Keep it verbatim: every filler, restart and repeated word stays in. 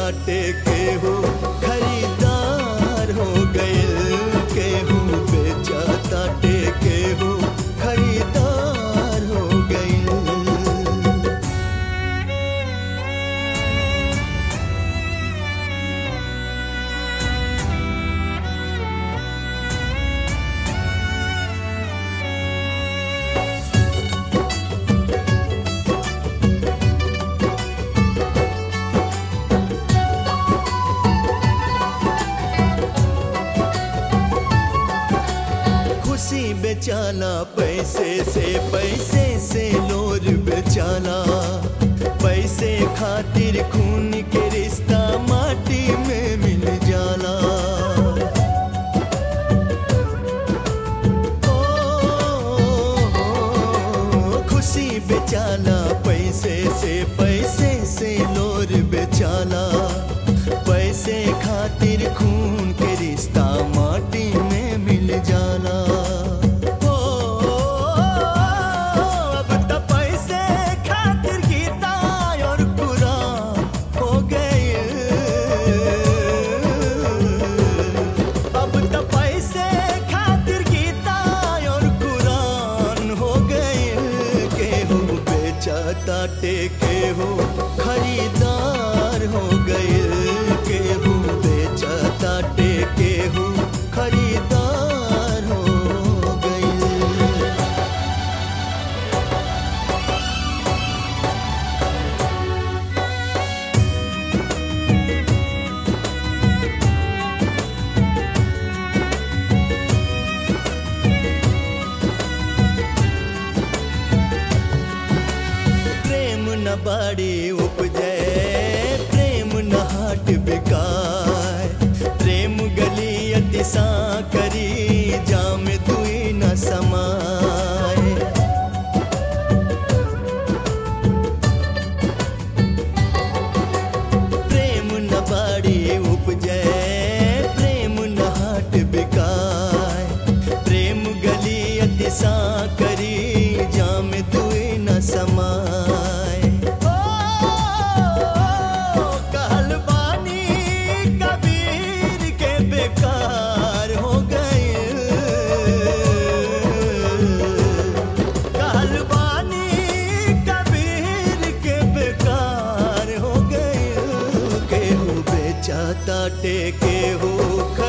ताटे केहू खरीदार हो गइल, केहू बेचा ताटे केहू खरीदार हो गइल। खुशी बेचाला पैसे से, पैसे से लोर बेचाला, पैसे खातिर खून के रिश्ता माटी में मिल जाला। ओ, ओ, खुशी बेचाला पैसे से, पैसे से लोर बेचाला, पैसे खातिर खून के रिश्ता माटी में मिल जाला। ताटे केहू खरीदार हो गइल, केहू बेचा ताटे केहू खरीदार हो गइल। न बाड़ी उपजे प्रेम न हाट बिकाय, प्रेम गली अतिसा करी जाम दुई न समाय। प्रेम न बाड़ी उपजे प्रेम न हाट बिकाय, प्रेम गली अतिसा करी जाम दुई न समाय। ताटे केहू